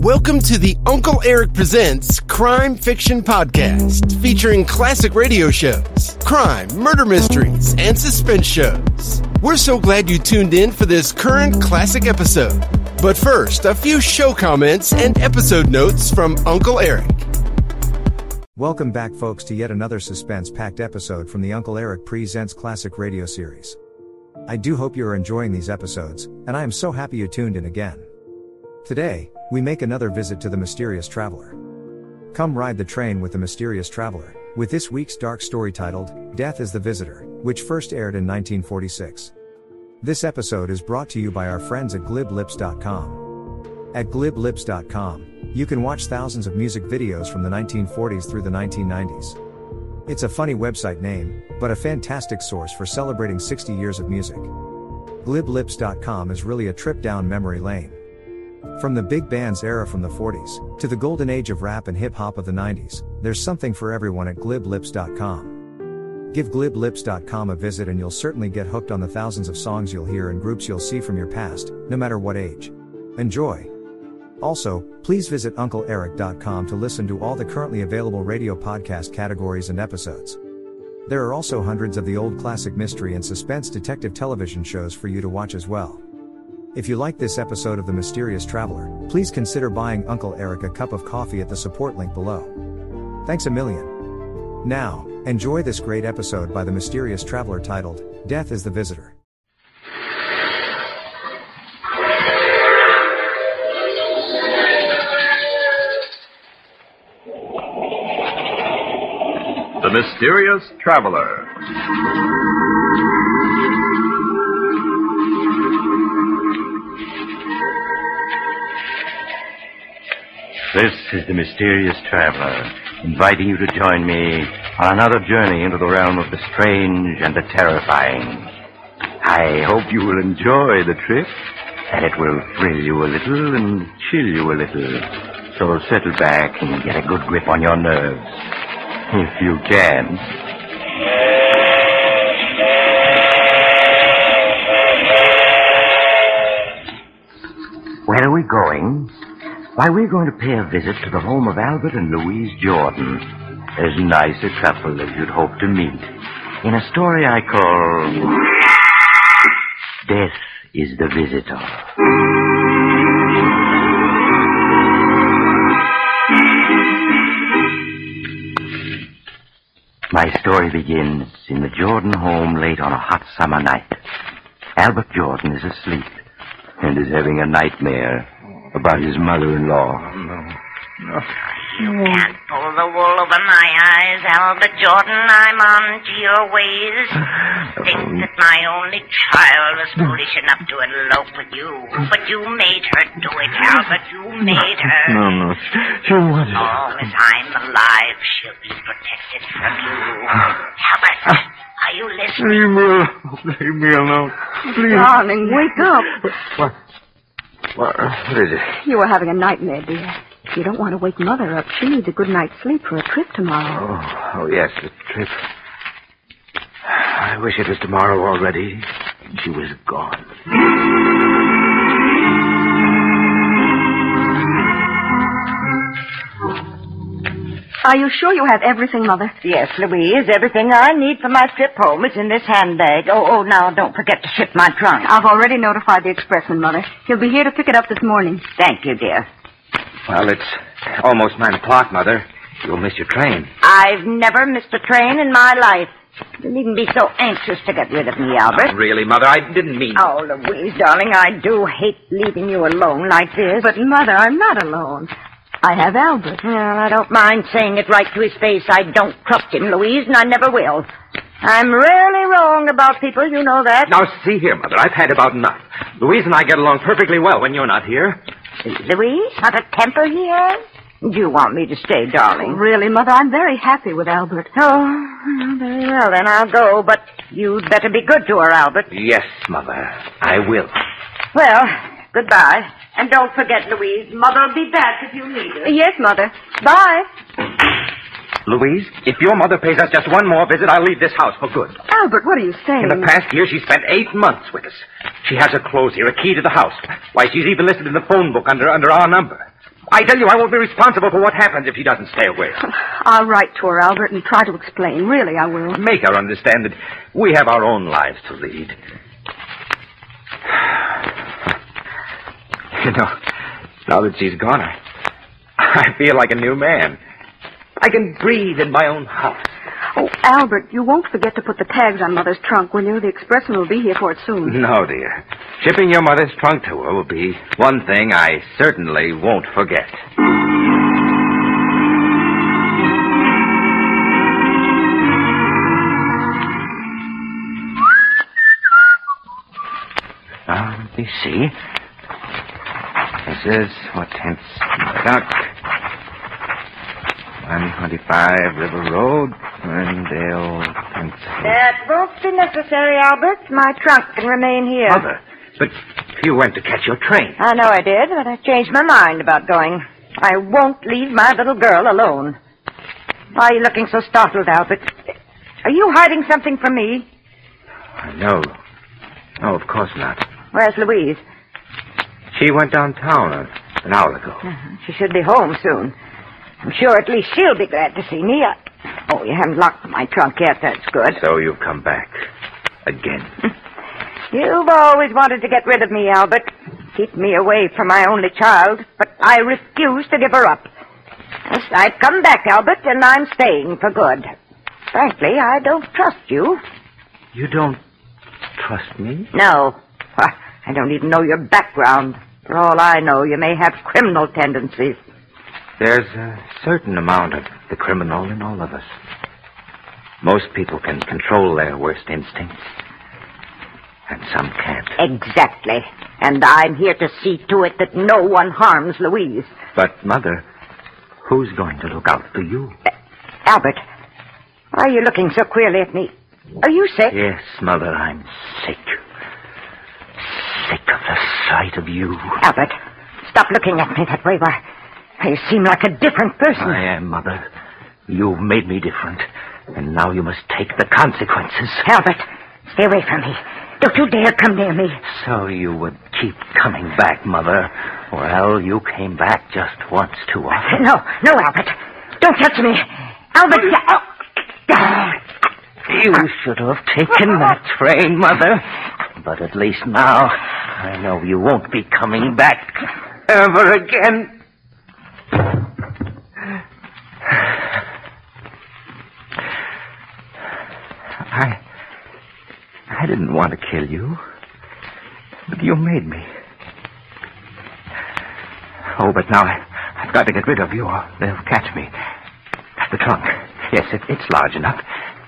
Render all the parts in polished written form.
Welcome to the Uncle Eric Presents Crime Fiction Podcast, featuring classic radio shows, crime, murder mysteries, and suspense shows. We're so glad you tuned in for this current classic episode. But first, a few show comments and episode notes from Uncle Eric. Welcome back, folks, to yet another suspense-packed episode from the Uncle Eric Presents Classic Radio Series. I do hope you are enjoying these episodes, and I am so happy you tuned in again. Today, we make another visit to the Mysterious Traveler. Come ride the train with the Mysterious Traveler, with this week's dark story titled, Death is the Visitor, which first aired in 1946. This episode is brought to you by our friends at GlibLips.com. At GlibLips.com, you can watch thousands of music videos from the 1940s through the 1990s. It's a funny website name, but a fantastic source for celebrating 60 years of music. GlibLips.com is really a trip down memory lane. From the big bands era from the 40s, to the golden age of rap and hip-hop of the 90s, there's something for everyone at GlibLips.com. Give GlibLips.com a visit and you'll certainly get hooked on the thousands of songs you'll hear and groups you'll see from your past, no matter what age. Enjoy! Also, please visit UncleEric.com to listen to all the currently available radio podcast categories and episodes. There are also hundreds of the old classic mystery and suspense detective television shows for you to watch as well. If you like this episode of The Mysterious Traveler, please consider buying Uncle Eric a cup of coffee at the support link below. Thanks a million. Now, enjoy this great episode by The Mysterious Traveler titled, Death is the Visitor. The Mysterious Traveler. This is the Mysterious Traveler, inviting you to join me on another journey into the realm of the strange and the terrifying. I hope you will enjoy the trip, and it will thrill you a little and chill you a little. So settle back and get a good grip on your nerves, if you can. Where are we going? Why, we're going to pay a visit to the home of Albert and Louise Jordan. As nice a couple as you'd hope to meet, in a story I call Death is the Visitor. My story begins in the Jordan home late on a hot summer night. Albert Jordan is asleep and is having a nightmare about his mother-in-law. No. You can't pull the wool over my eyes, Albert Jordan. I'm on to your ways. Think that my only child was foolish enough to elope with you. But you made her do it, Albert. You made her. No. She wanted it. As long as I'm alive, she'll be protected from you. Albert, are you listening? Leave me alone. Please. Darling, wake up. What is it? You were having a nightmare, dear. You don't want to wake Mother up. She needs a good night's sleep for a trip tomorrow. Oh, yes, the trip. I wish it was tomorrow already. She was gone. Are you sure you have everything, Mother? Yes, Louise. Everything I need for my trip home is in this handbag. Oh, now don't forget to ship my trunk. I've already notified the expressman, Mother. He'll be here to pick it up this morning. Thank you, dear. Well, it's almost 9 o'clock, Mother. You'll miss your train. I've never missed a train in my life. You needn't be so anxious to get rid of me, Albert. Oh, really, Mother, I didn't mean... Oh, Louise, darling, I do hate leaving you alone like this. But, Mother, I'm not alone. I have Albert. Well, I don't mind saying it right to his face. I don't trust him, Louise, and I never will. I'm rarely wrong about people, you know that. Now, see here, Mother, I've had about enough. Louise and I get along perfectly well when you're not here. Louise, what a temper he has. Do you want me to stay, darling? Really, Mother, I'm very happy with Albert. Oh, very well, then I'll go, but you'd better be good to her, Albert. Yes, Mother, I will. Well, goodbye. And don't forget, Louise, Mother'll be back if you need her. Yes, Mother. Bye. Louise, if your mother pays us just one more visit, I'll leave this house for good. Albert, what are you saying? In the past year, she spent 8 months with us. She has her clothes here, a key to the house. Why, she's even listed in the phone book under our number. I tell you, I won't be responsible for what happens if she doesn't stay away. I'll write to her, Albert, and try to explain. Really, I will. Make her understand that we have our own lives to lead. You know, now that she's gone, I feel like a new man. I can breathe in my own house. Oh, Albert, you won't forget to put the tags on Mother's trunk, will you? The expressman will be here for it soon. No, dear. Shipping your mother's trunk to her will be one thing I certainly won't forget. Now, let me see. This is what hence Murdoch. 125 River Road, Ferndale, Pennsylvania. That won't be necessary, Albert. My trunk can remain here. Mother, but you went to catch your train. I know I did, but I changed my mind about going. I won't leave my little girl alone. Why are you looking so startled, Albert? Are you hiding something from me? No. No, of course not. Where's Louise? She went downtown an hour ago. She should be home soon. I'm sure at least she'll be glad to see me. Oh, you haven't locked my trunk yet. That's good. So you've come back. Again. You've always wanted to get rid of me, Albert. Keep me away from my only child. But I refuse to give her up. Yes, I've come back, Albert, and I'm staying for good. Frankly, I don't trust you. You don't trust me? No. I don't even know your background. For all I know, you may have criminal tendencies. There's a certain amount of the criminal in all of us. Most people can control their worst instincts, and some can't. Exactly. And I'm here to see to it that no one harms Louise. But, Mother, who's going to look out for you? Albert, why are you looking so queerly at me? Are you sick? Yes, Mother, I'm sick. Sick of the sight of you. Albert, stop looking at me that way. Why, you seem like a different person. I am, Mother. You've made me different, and now you must take the consequences. Albert, stay away from me. Don't you dare come near me. So you would keep coming back, Mother. Well, you came back just once too often. No, Albert. Don't touch me. Albert, You should have taken that train, Mother. But at least now, I know you won't be coming back ever again. I didn't want to kill you, but you made me. Oh, but now I've got to get rid of you or they'll catch me. The trunk. Yes, it's large enough.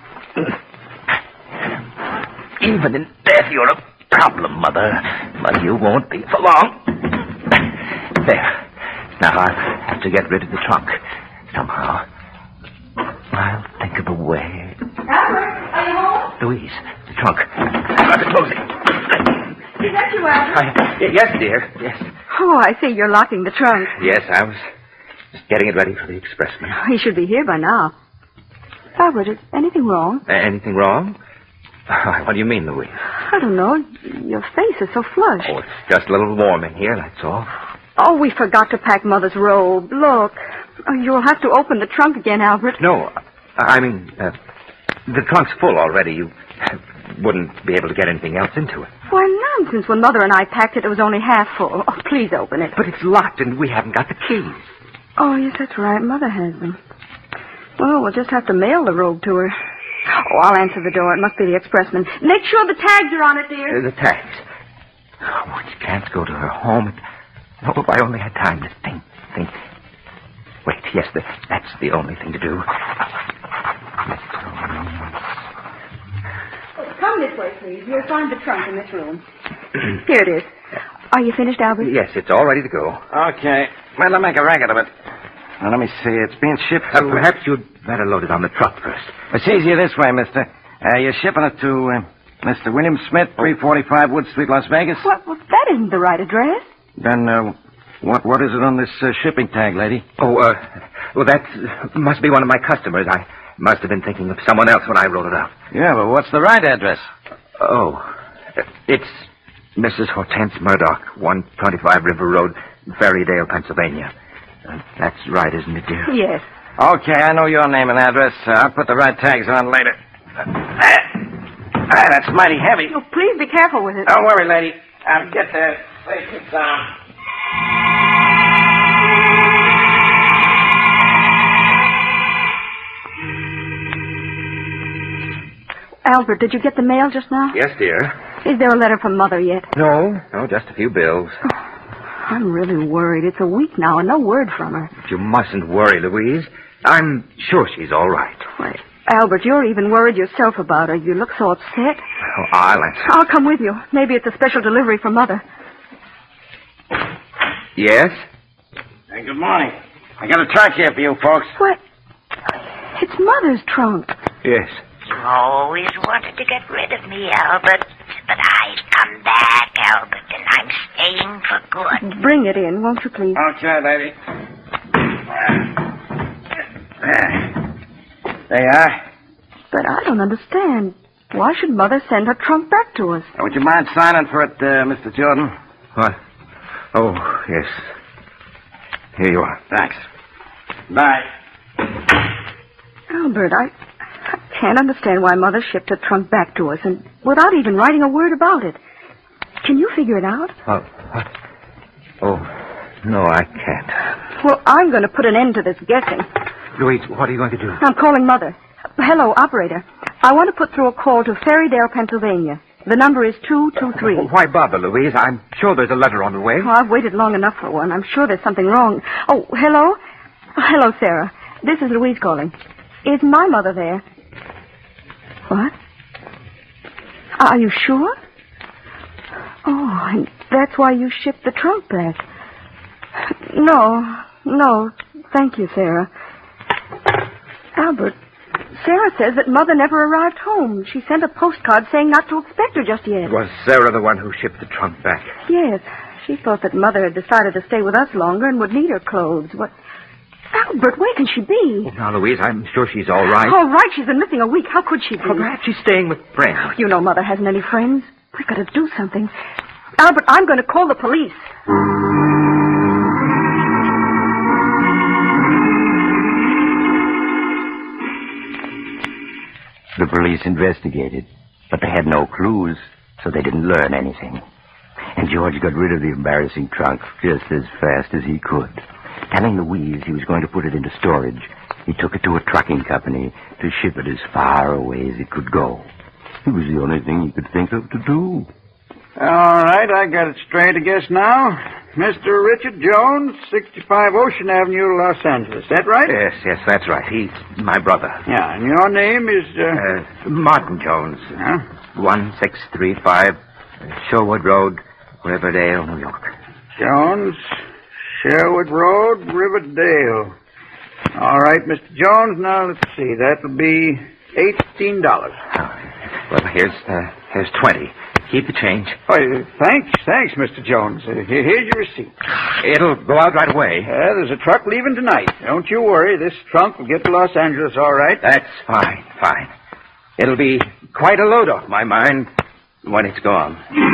Even in death, you're a problem, Mother. But you won't be for long. There. Now I'll have to get rid of the trunk. Somehow. I'll think of a way. Albert, are you home? Louise, the trunk. I've got to close it. Is that you, Albert? Yes, dear. Yes. Oh, I see you're locking the trunk. Yes, I was just getting it ready for the expressman. He should be here by now. Albert, is anything wrong? Anything wrong? What do you mean, Louise? I don't know. Your face is so flushed. Oh, it's just a little warm in here, that's all. Oh, we forgot to pack Mother's robe. Look. Oh, you'll have to open the trunk again, Albert. No, I mean, the trunk's full already. You wouldn't be able to get anything else into it. Why, nonsense. When Mother and I packed it, it was only half full. Oh, please open it. But it's locked and we haven't got the keys. Oh, yes, that's right. Mother has them. Well, we'll just have to mail the robe to her. Oh, I'll answer the door. It must be the expressman. Make sure the tags are on it, dear. The tags. Oh, you can't go to her home. Oh, if I only had time to think. Wait, yes, that's the only thing to do. Come this way, please. You'll find the trunk in this room. Here it is. Are you finished, Albert? Yes, it's all ready to go. Okay. Well, I'll make a racket of it. Now, let me see. It's being shipped to... Perhaps you'd better load it on the truck first. It's easier this way, mister. You're shipping it to Mr. William Smith, 345 Wood Street, Las Vegas? Well, that isn't the right address. Then, what is it on this shipping tag, lady? Oh, well, that must be one of my customers. I must have been thinking of someone else when I wrote it out. Yeah, but what's the right address? Oh, it's Mrs. Hortense Murdoch, 125 River Road, Ferrydale, Pennsylvania. That's right, isn't it, dear? Yes. Okay, I know your name and address. I'll put the right tags on later. That's mighty heavy. Oh, please be careful with it. Don't worry, lady. I'll get there safe and sound. Albert, did you get the mail just now? Yes, dear. Is there a letter from Mother yet? No, just a few bills. I'm really worried. It's a week now and no word from her. But you mustn't worry, Louise. I'm sure she's all right. Why, Albert, you're even worried yourself about her. You look so upset. Oh, I'll answer. I'll come with you. Maybe it's a special delivery from Mother. Yes? Hey, good morning. I got a trunk here for you folks. What? It's Mother's trunk. Yes. You always wanted to get rid of me, Albert. But I've come back, Albert, and I'm staying for good. Bring it in, won't you, please? Okay, lady. There you are. But I don't understand. Why should Mother send her trunk back to us? Would you mind signing for it, Mr. Jordan? What? Oh, yes. Here you are. Thanks. Bye. Albert, I can't understand why Mother shipped her trunk back to us and without even writing a word about it. Can you figure it out? What? Oh, no, I can't. Well, I'm going to put an end to this guessing. Louise, what are you going to do? I'm calling Mother. Hello, operator. I want to put through a call to Ferrydale, Pennsylvania. The number is 223. Why bother, Louise? I'm sure there's a letter on the way. Oh, I've waited long enough for one. I'm sure there's something wrong. Oh, hello? Hello, Sarah. This is Louise calling. Is my mother there? What? Are you sure? Oh, and that's why you shipped the trunk back. No. Thank you, Sarah. Albert, Sarah says that Mother never arrived home. She sent a postcard saying not to expect her just yet. Was Sarah the one who shipped the trunk back? Yes. She thought that Mother had decided to stay with us longer and would need her clothes. What? Albert, where can she be? Oh, now, Louise, I'm sure she's all right. All right, she's been missing a week. How could she be? Well, perhaps she's staying with friends. You know Mother hasn't any friends. We've got to do something. Albert, I'm going to call the police. The police investigated, but they had no clues, so they didn't learn anything. And George got rid of the embarrassing trunk just as fast as he could. Telling Louise he was going to put it into storage, he took it to a trucking company to ship it as far away as it could go. It was the only thing he could think of to do. All right, I got it straight, I guess, now. Mr. Richard Jones, 65 Ocean Avenue, Los Angeles. Is that right? Yes, that's right. He's my brother. Yeah, and your name is, Martin Jones. Huh? 1635 Sherwood Road, Riverdale, New York. Jones, Sherwood Road, Riverdale. All right, Mr. Jones, now let's see. That'll be $18. Well, here's 20. Keep the change. Oh, thanks, Mr. Jones. Here's your receipt. It'll go out right away. There's a truck leaving tonight. Don't you worry. This trunk will get to Los Angeles all right. That's fine. It'll be quite a load off my mind when it's gone.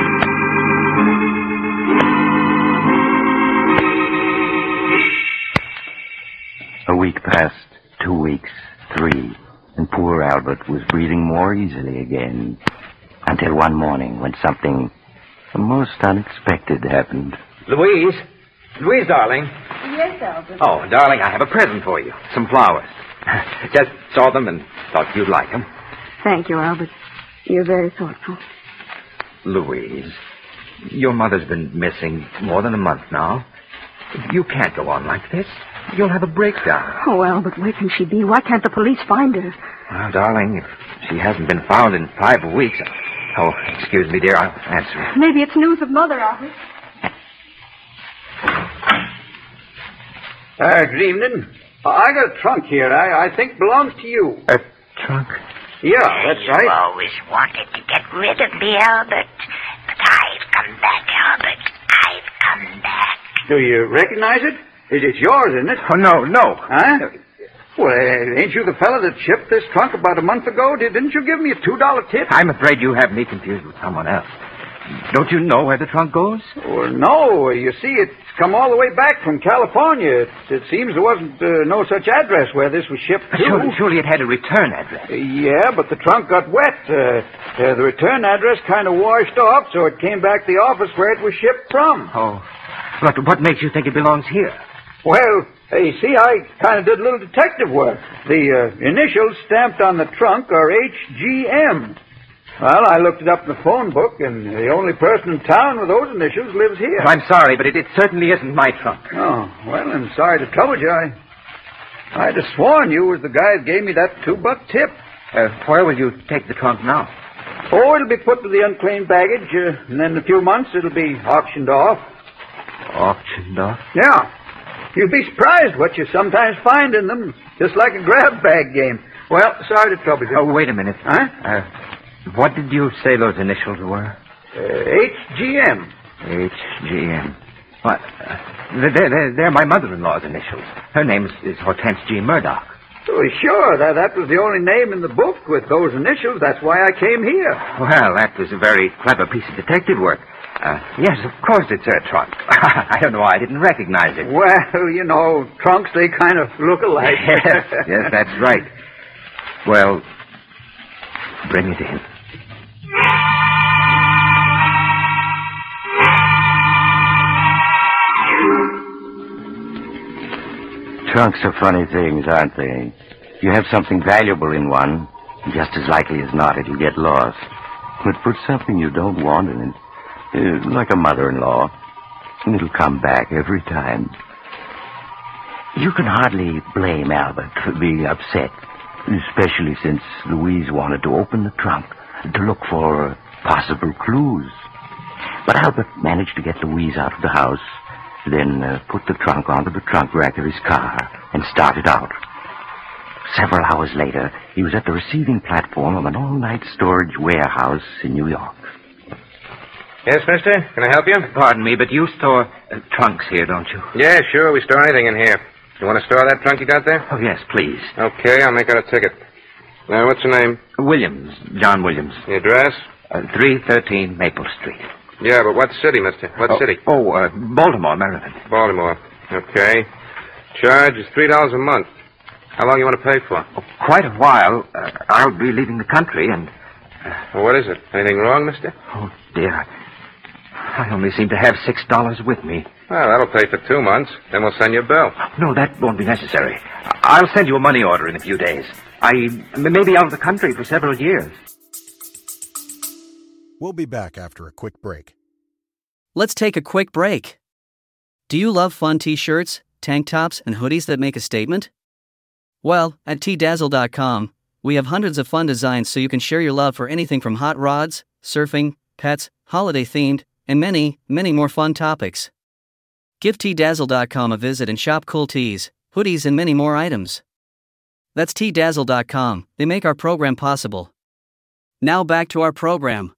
A week passed, 2 weeks, 3, and poor Albert was breathing more easily again. Until one morning when something most unexpected happened. Louise, darling. Yes, Albert. Oh, darling, I have a present for you. Some flowers. Just saw them and thought you'd like them. Thank you, Albert. You're very thoughtful. Louise, your mother's been missing more than a month now. You can't go on like this. You'll have a breakdown. Oh, Albert, where can she be? Why can't the police find her? Well, darling, if she hasn't been found in 5 weeks... Oh, excuse me, dear. I'll answer it. Maybe it's news of Mother, Albert. Good evening. I got a trunk here. I think belongs to you. A trunk? Yeah, that's right. You always wanted to get rid of me, Albert. But I've come back, Albert. I've come back. Do you recognize it? It's yours, isn't it? Oh, no. Huh? Well, ain't you the fella that shipped this trunk about a month ago? Didn't you give me a $2 tip? I'm afraid you have me confused with someone else. Don't you know where the trunk goes? Well, no. You see, it's come all the way back from California. It seems there wasn't no such address where this was shipped to. Surely it had a return address. Yeah, but the trunk got wet. The return address kind of washed off, so it came back to the office where it was shipped from. Oh. But what makes you think it belongs here? Well, you see, I kind of did a little detective work. The initials stamped on the trunk are HGM. Well, I looked it up in the phone book, and the only person in town with those initials lives here. I'm sorry, but it certainly isn't my trunk. Oh, well, I'm sorry to trouble you. I'd have sworn you was the guy that gave me that $2 tip. Where will you take the trunk now? Oh, it'll be put to the unclaimed baggage, and then in a few months it'll be auctioned off. Auctioned off? Yeah. You'd be surprised what you sometimes find in them, just like a grab bag game. Well, sorry to trouble you. Oh, wait a minute. Huh? What did you say those initials were? HGM. HGM. What? They're my mother-in-law's initials. Her name is Hortense G. Murdoch. Oh, sure. That was the only name in the book with those initials. That's why I came here. Well, that was a very clever piece of detective work. Yes, of course it's her trunk. I don't know why I didn't recognize it. Well, you know, trunks, they kind of look alike. Yes, that's right. Well, bring it in. Trunks are funny things, aren't they? You have something valuable in one, just as likely as not it'll get lost. But put something you don't want in it, like a mother-in-law, and it'll come back every time. You can hardly blame Albert for being upset, especially since Louise wanted to open the trunk to look for possible clues. But Albert managed to get Louise out of the house, then put the trunk onto the trunk rack of his car and started out. Several hours later, he was at the receiving platform of an all-night storage warehouse in New York. Yes, mister? Can I help you? Pardon me, but you store trunks here, don't you? Yeah, sure. We store anything in here. You want to store that trunk you got there? Oh, yes, please. Okay, I'll make out a ticket. Now, what's your name? Williams. John Williams. The address? 313 Maple Street. Yeah, but what city, mister? What city? Baltimore, Maryland. Baltimore. Okay. Charge is $3 a month. How long you want to pay for? Oh, quite a while. I'll be leaving the country and... Well, what is it? Anything wrong, mister? Oh, dear. I only seem to have $6 with me. Well, that'll pay for 2 months. Then we'll send you a bill. No, that won't be necessary. I'll send you a money order in a few days. I may be out of the country for several years. We'll be back after a quick break. Let's take a quick break. Do you love fun t-shirts, tank tops, and hoodies that make a statement? Well, at tdazzle.com, we have hundreds of fun designs so you can share your love for anything from hot rods, surfing, pets, holiday-themed, and many, many more fun topics. Give tdazzle.com a visit and shop cool tees, hoodies, and many more items. That's tdazzle.com. They make our program possible. Now back to our program.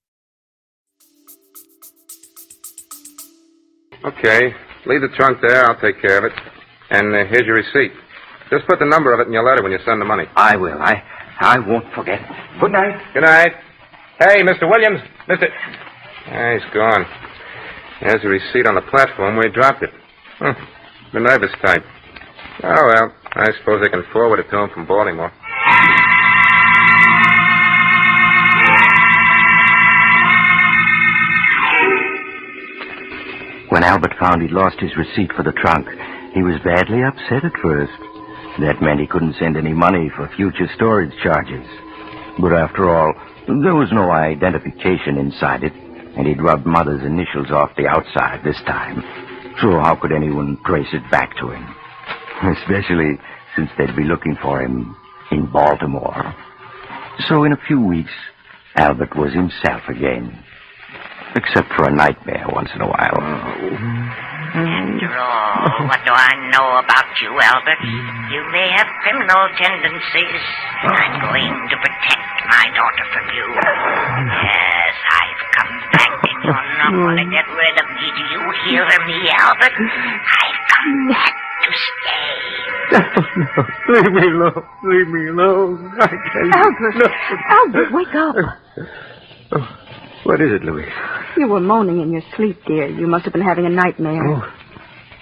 Okay. Leave the trunk there. I'll take care of it. And here's your receipt. Just put the number of it in your letter when you send the money. I will. I won't forget. Good night. Good night. Hey, Mr. Williams. Mr. He's gone. There's a receipt on the platform where he dropped it. The nervous type. Oh, well, I suppose they can forward it to him from Baltimore. When Albert found he'd lost his receipt for the trunk, he was badly upset at first. That meant he couldn't send any money for future storage charges. But after all, there was no identification inside it, and he'd rubbed Mother's initials off the outside this time. So how could anyone trace it back to him? Especially since they'd be looking for him in Baltimore. So in a few weeks, Albert was himself again. Except for a nightmare once in a while. After all, what do I know about you, Albert? You may have criminal tendencies, and I'm going to protect my daughter from you. Yes, I've come back, and you're not going to get rid of me. Do you hear me, Albert? I've come back to stay. No. Leave me alone. Leave me alone. I can't. Albert, wake up. What is it, Louise? You were moaning in your sleep, dear. You must have been having a nightmare. Oh,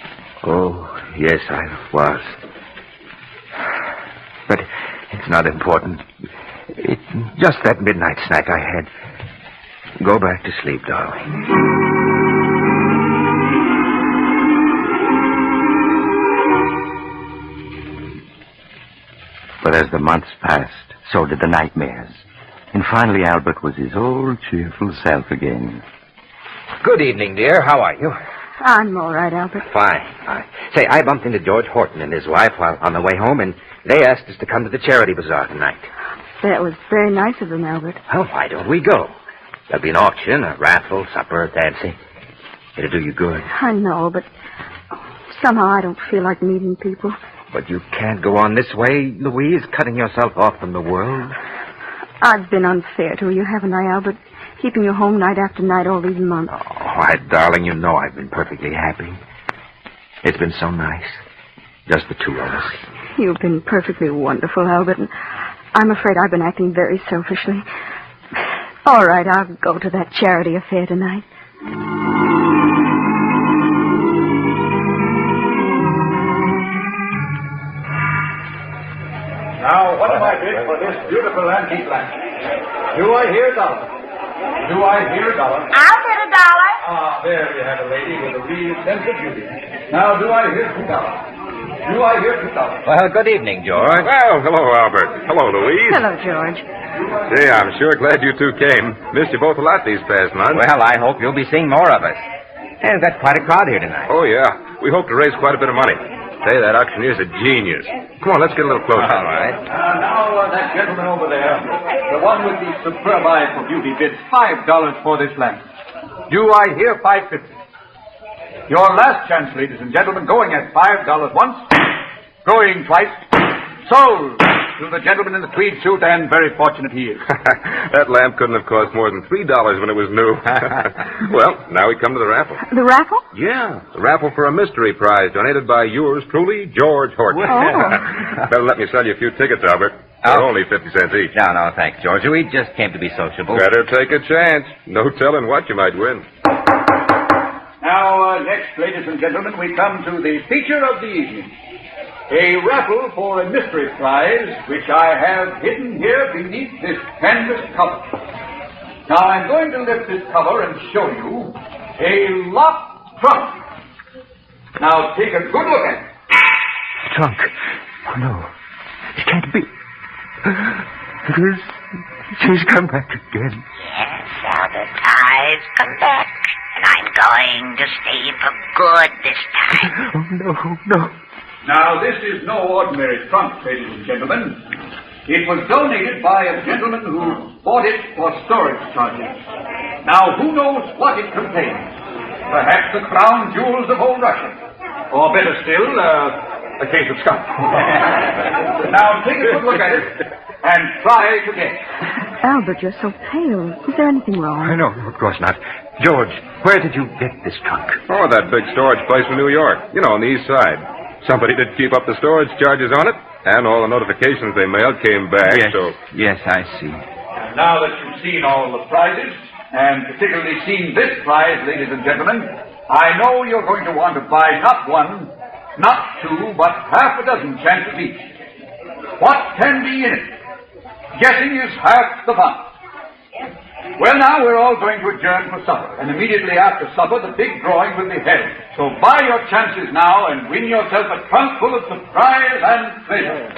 Oh, yes, I was. But it's not important. It's just that midnight snack I had. Go back to sleep, darling. But as the months passed, so did the nightmares. And finally Albert was his old cheerful self again. Good evening, dear. How are you? I'm all right, Albert. Fine. Say, I bumped into George Horton and his wife while on the way home, and they asked us to come to the charity bazaar tonight. That was very nice of them, Albert. Well, why don't we go? There'll be an auction, a raffle, supper, dancing. It'll do you good. I know, but somehow I don't feel like meeting people. But you can't go on this way, Louise, cutting yourself off from the world. I've been unfair to you, haven't I, Albert? Keeping you home night after night all these months. Oh, why, darling, you know I've been perfectly happy. It's been so nice. Just the two of us. You've been perfectly wonderful, Albert, and I'm afraid I've been acting very selfishly. All right, I'll go to that charity affair tonight. Now, what am I bid for this beautiful antique lamp? Do I hear $1? Do I hear $1? I'll bid $1. Ah, there you have a lady with a real sense of beauty. Now, do I hear $2? Do I hear $2? Well, good evening, George. Well, hello, Albert. Hello, Louise. Hello, George. Say, I'm sure glad you two came. Missed you both a lot these past months. Well, I hope you'll be seeing more of us. And that's quite a crowd here tonight. Oh, yeah. We hope to raise quite a bit of money. Say, that auctioneer's a genius. Come on, let's get a little closer. All right. Now, that gentleman over there, the one with the superb eye for beauty, bids $5 for this lamp. Do I hear $5.50? Your last chance, ladies and gentlemen, going at $5 once, going twice, sold to the gentleman in the tweed suit, and very fortunate he is. That lamp couldn't have cost more than $3 when it was new. Well, now we come to the raffle. The raffle? Yeah, the raffle for a mystery prize donated by yours truly, George Horton. Oh. Better let me sell you a few tickets, Albert. They're only 50 cents each. No, thanks, George. We just came to be sociable. Better take a chance. No telling what you might win. Now, next, ladies and gentlemen, we come to the feature of the evening. A raffle for a mystery prize, which I have hidden here beneath this canvas cover. Now, I'm going to lift this cover and show you a locked trunk. Now, take a good look at it. Trunk. Oh, no. It can't be. It is. She's come back again. Yes, Albert, I've come back. And I'm going to stay for good this time. Oh, no. Now, this is no ordinary trunk, ladies and gentlemen. It was donated by a gentleman who bought it for storage charges. Now, who knows what it contains? Perhaps the crown jewels of old Russia. Or better still, a case of skunk. Now, take a good look at it and try to guess. Albert, you're so pale. Is there anything wrong? No, of course not. George, where did you get this trunk? Oh, that big storage place from New York. You know, on the east side. Somebody did keep up the storage charges on it, and all the notifications they mailed came back, Yes, I see. Now that you've seen all the prizes, and particularly seen this prize, ladies and gentlemen, I know you're going to want to buy not one, not two, but half a dozen chances each. What can be in it? Guessing is half the fun. Well, now we're all going to adjourn for supper, and immediately after supper, the big drawing will be held. So buy your chances now and win yourself a trunk full of surprise and pleasure.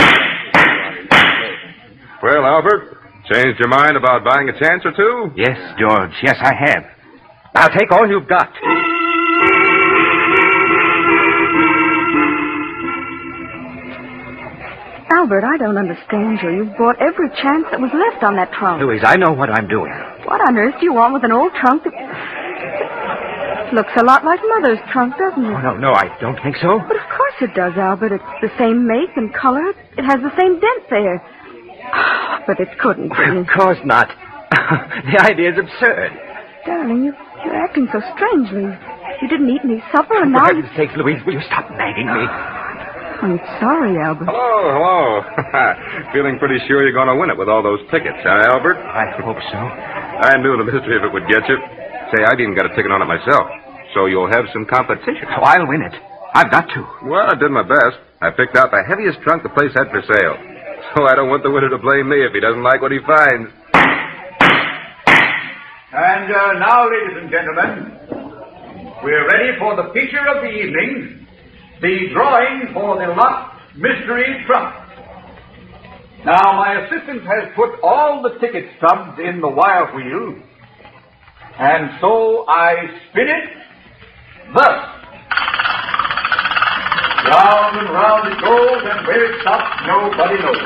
Well, Albert, changed your mind about buying a chance or two? Yes, George. Yes, I have. Now take all you've got. Albert, I don't understand you. You bought every chance that was left on that trunk. Louise, I know what I'm doing. What on earth do you want with an old trunk that looks a lot like Mother's trunk, doesn't it? Oh, no, I don't think so. But of course it does, Albert. It's the same make and color. It has the same dent there. But it couldn't be. Of course not. The idea is absurd. Darling, you're acting so strangely. You didn't eat any supper, and For now heaven's sakes, Louise, will you stop nagging me? I'm sorry, Albert. Hello. Feeling pretty sure you're going to win it with all those tickets, huh, Albert? I hope so. I knew the mystery of it would get you. Say, I've even got a ticket on it myself. So you'll have some competition. Oh, I'll win it. I've got to. Well, I did my best. I picked out the heaviest trunk the place had for sale. So I don't want the winner to blame me if he doesn't like what he finds. And now, ladies and gentlemen, we're ready for the feature of the evening, the drawing for the locked mystery trunk. Now, my assistant has put all the ticket stubs in the wire wheel, and so I spin it thus. Round and round it goes, and where it stops, nobody knows.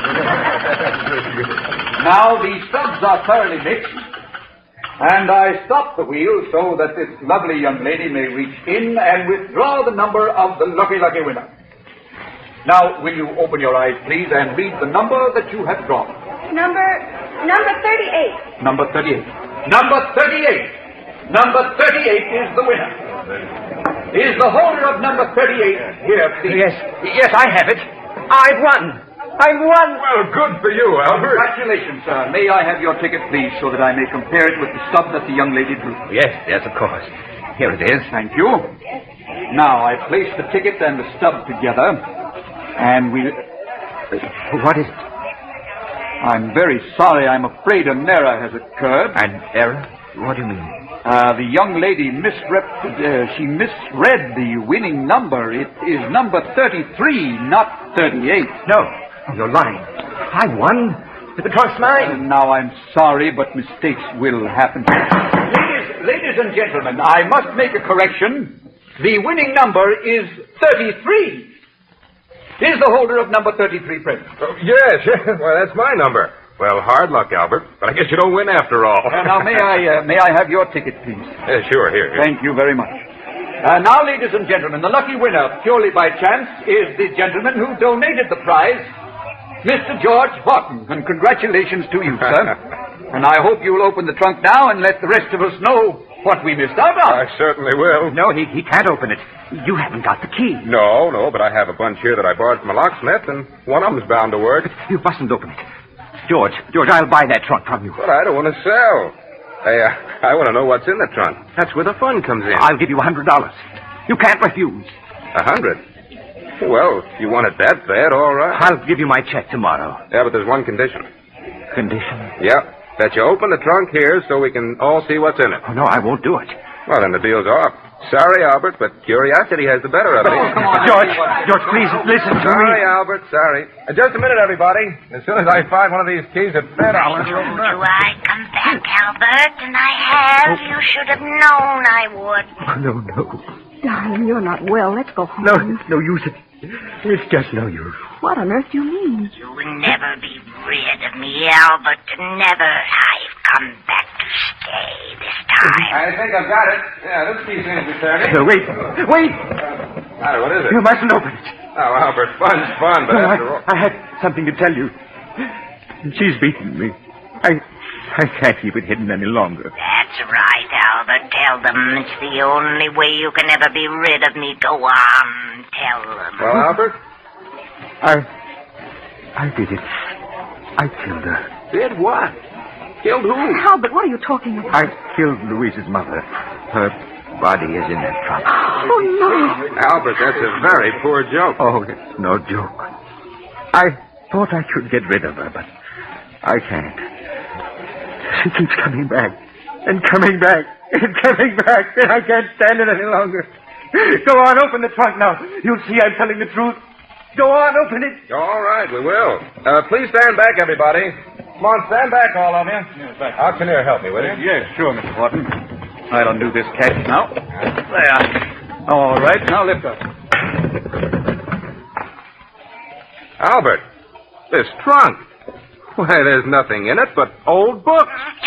Now, the stubs are thoroughly mixed, and I stop the wheel so that this lovely young lady may reach in and withdraw the number of the lucky winner. Now, will you open your eyes, please, and read the number that you have drawn? Number 38. Number 38. Number 38. Number 38 is the winner. Is the holder of number 38 here, please? Yes, I have it. I've won. I've won. Well, good for you, Albert. Congratulations, sir. May I have your ticket, please, so that I may compare it with the stub that the young lady drew? Yes, of course. Here it is. Thank you. Now, I place the ticket and the stub together, and we... What is it? I'm very sorry. I'm afraid an error has occurred. An error? What do you mean? The young lady misread the winning number. It is number 33, not 38. No, you're lying. I won. The trunk's mine. Now, I'm sorry, but mistakes will happen. Ladies and gentlemen, I must make a correction. The winning number is 33. Is the holder of number 33 present? Oh, yes. Well, that's my number. Well, hard luck, Albert, but I guess you don't win after all. Now, may I have your ticket, please? Sure, here. Thank you very much. Now, ladies and gentlemen, the lucky winner, purely by chance, is the gentleman who donated the prize, Mr. George Horton. And congratulations to you, sir. And I hope you'll open the trunk now and let the rest of us know what we missed out on. I certainly will. No, he can't open it. You haven't got the key. No, but I have a bunch here that I borrowed from a locksmith, and one of them's bound to work. You mustn't open it. George, I'll buy that trunk from you. But I don't want to sell. I want to know what's in the trunk. That's where the fun comes in. I'll give you $100. You can't refuse. 100? Well, if you want it that bad, all right. I'll give you my check tomorrow. Yeah, but there's one condition. Condition? Yeah, that you open the trunk here so we can all see what's in it. Oh, no, I won't do it. Well, then the deal's off. Sorry, Albert, but curiosity has the better of me. Oh, come on. George, please, listen to me. Sorry, Albert, sorry. Just a minute, everybody. As soon as I find one of these keys at bed, I'll... I told you I'd come back, Albert, and I have. You should have known I would. Oh, no. Darling, you're not well. Let's go home. No use. It's just no use. What on earth do you mean? You will never be rid of me, Albert. Never. I've come back to stay this time. I think I've got it. Yeah, this key seems to be turning. Wait. What is it? You mustn't open it. Oh, Albert, fun's fun, but after all... I had something to tell you. She's beaten me. I can't keep it hidden any longer. That's right, Albert. Tell them it's the only way you can ever be rid of me. Go on. Tell them. Well, Albert? I did it. I killed her. Did what? Killed who? Albert, what are you talking about? I killed Louise's mother. Her body is in that trunk. Oh, no. Albert, that's a very poor joke. Oh, it's no joke. I thought I could get rid of her, but I can't. She keeps coming back, and coming back, and coming back, and I can't stand it any longer. Go on, open the trunk now. You'll see I'm telling the truth. Go on, open it. All right, we will. Please stand back, everybody. Come on, stand back, all of you. Yes, I'll come here, help me, will you? Yes, sure, Mr. Horton. I'll undo this catch now. There. All right, now lift up. Albert, this trunk. Why, there's nothing in it but old books.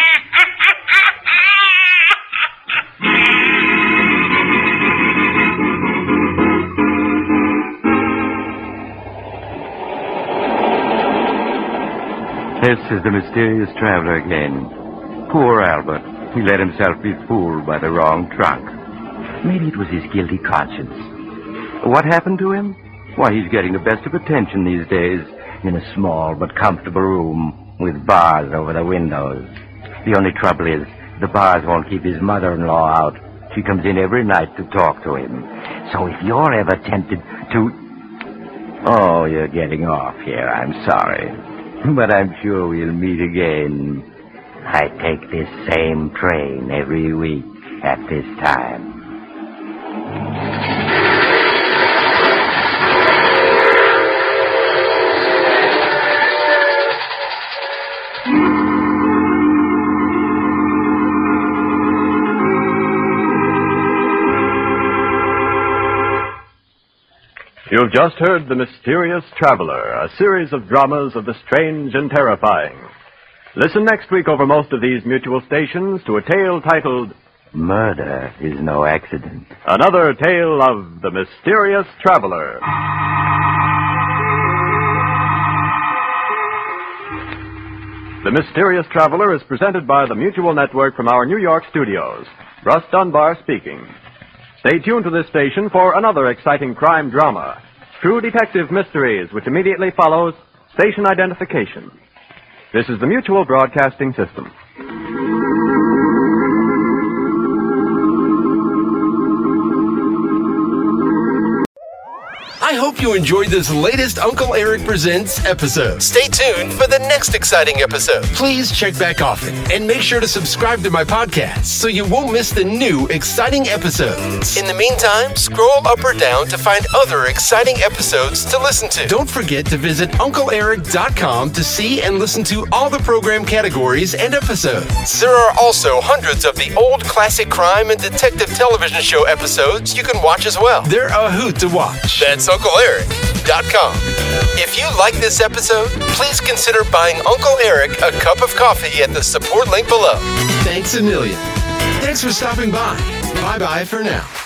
This is the mysterious traveler again. Poor Albert. He let himself be fooled by the wrong trunk. Maybe it was his guilty conscience. What happened to him? Why, he's getting the best of attention these days in a small but comfortable room with bars over the windows. The only trouble is the bars won't keep his mother-in-law out. She comes in every night to talk to him. So if you're ever tempted to... Oh, you're getting off here. I'm sorry. But I'm sure we'll meet again. I take this same train every week at this time. You've just heard The Mysterious Traveler, a series of dramas of the strange and terrifying. Listen next week over most of these mutual stations to a tale titled Murder is No Accident. Another tale of The Mysterious Traveler. The Mysterious Traveler is presented by the Mutual Network from our New York studios. Russ Dunbar speaking. Stay tuned to this station for another exciting crime drama, True Detective Mysteries, which immediately follows Station Identification. This is the Mutual Broadcasting System. I hope you enjoyed this latest Uncle Eric Presents episode. Stay tuned for the next exciting episode. Please check back often and make sure to subscribe to my podcast so you won't miss the new exciting episodes. In the meantime, scroll up or down to find other exciting episodes to listen to. Don't forget to visit UncleEric.com to see and listen to all the program categories and episodes. There are also hundreds of the old classic crime and detective television show episodes you can watch as well. They're a hoot to watch. That's UncleEric.com. If you like this episode, please consider buying Uncle Eric a cup of coffee at the support link below. Thanks a million. Thanks for stopping by. Bye-bye for now.